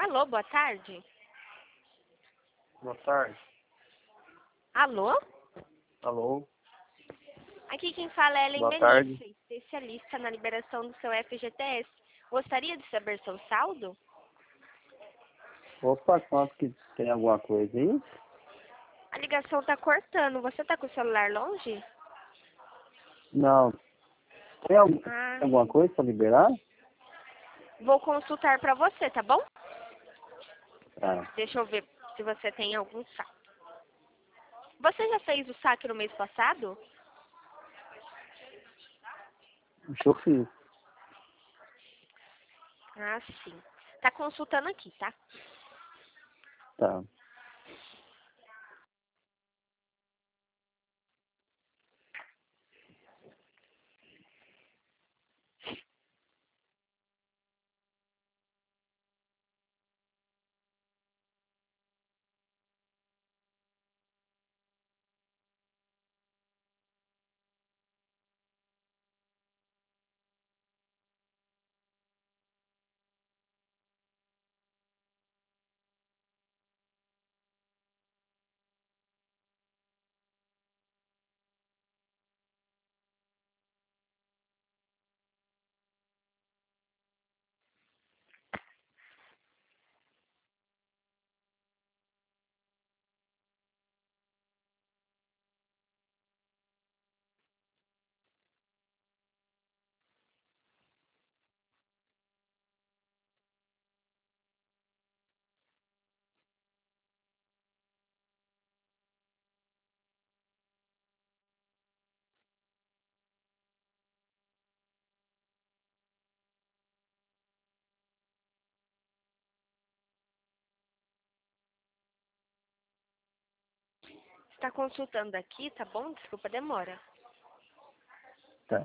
Alô, boa tarde. Boa tarde. Alô? Alô? Aqui quem fala é Ellen Boa tarde. Benício, especialista na liberação do seu FGTS. Gostaria de saber seu saldo? Opa, quanto que tem alguma coisa aí? A ligação tá cortando. Você tá com o celular longe? Não. Tem Ah, alguma coisa para liberar? vou consultar pra você, tá bom? Tá. Deixa eu ver se você tem algum saldo. Você já fez o saque no mês passado? Deixa eu fiz. Ah, sim. Tá consultando aqui, tá? Tá. Está consultando aqui, tá bom? Desculpa a demora. Tá.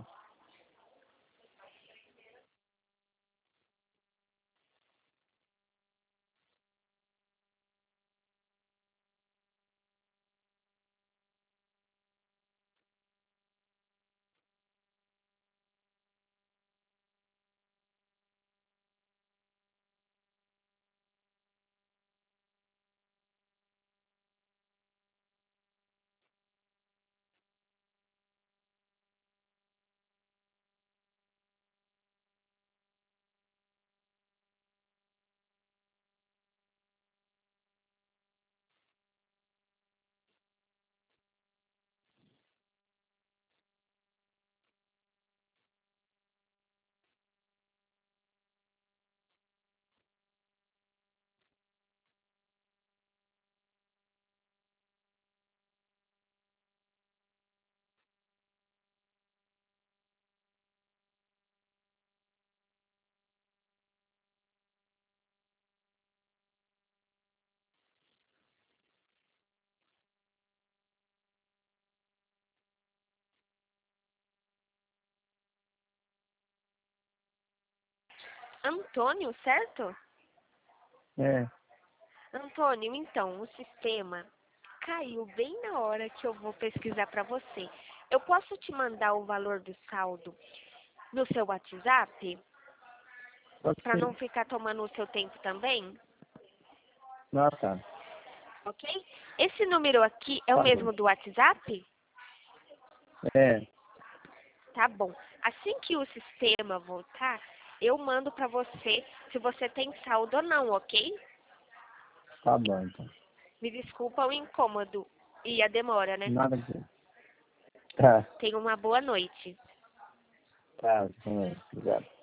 Antônio, certo? É. Antônio, então, o sistema caiu bem na hora que eu vou pesquisar para você. Eu posso te mandar o valor do saldo no seu WhatsApp? Pode Para não ser. ficar tomando o seu tempo também? Ah, tá. Ok? Esse número aqui é o Tá bom. mesmo do WhatsApp? É. Tá bom. Assim que o sistema voltar, eu mando para você se você tem saldo ou não, ok? Tá bom, então. Me desculpa o incômodo e a demora, né? Nada de... Tá. Tenha uma boa noite. Tá. Obrigado.